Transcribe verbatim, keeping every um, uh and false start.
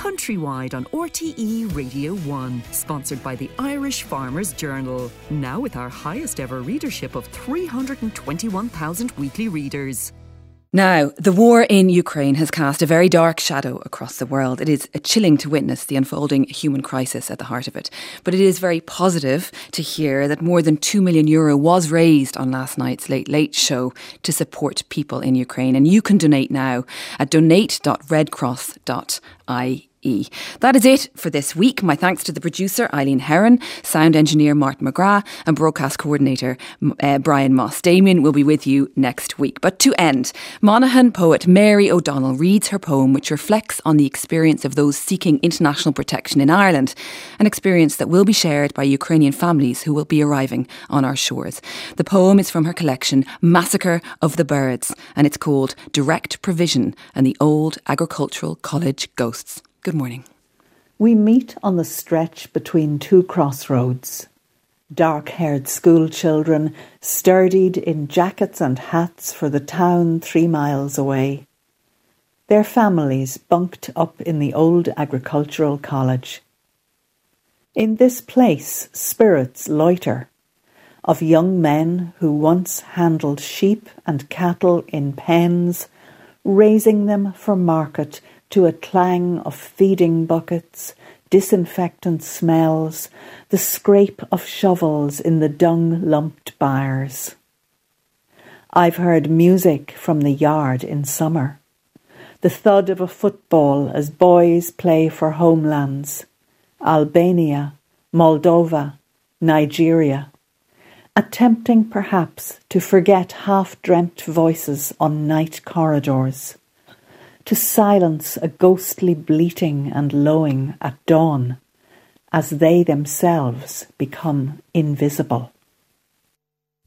countrywide on R T E Radio one, sponsored by the Irish Farmers Journal. Now with our highest ever readership of three hundred twenty-one thousand weekly readers. Now, the war in Ukraine has cast a very dark shadow across the world. It is chilling to witness the unfolding human crisis at the heart of it. But it is very positive to hear that more than two million euro was raised on last night's Late Late Show to support people in Ukraine. And you can donate now at donate dot red cross dot I E. That is it for this week. My thanks to the producer Eileen Heron, sound engineer Martin McGrath and broadcast coordinator uh, Brian Moss. Damien will be with you next week. But to end, Monaghan poet Mary O'Donnell reads her poem which reflects on the experience of those seeking international protection in Ireland, an experience that will be shared by Ukrainian families who will be arriving on our shores. The poem is from her collection Massacre of the Birds and it's called Direct Provision and the Old Agricultural College Ghosts. Good morning. We meet on the stretch between two crossroads. Dark-haired school children, sturdied in jackets and hats for the town three miles away. Their families bunked up in the old agricultural college. In this place, spirits loiter, of young men who once handled sheep and cattle in pens, raising them for market to a clang of feeding buckets, disinfectant smells, the scrape of shovels in the dung-lumped byres. I've heard music from the yard in summer, the thud of a football as boys play for homelands, Albania, Moldova, Nigeria, attempting perhaps to forget half-dreamt voices on night corridors, to silence a ghostly bleating and lowing at dawn as they themselves become invisible.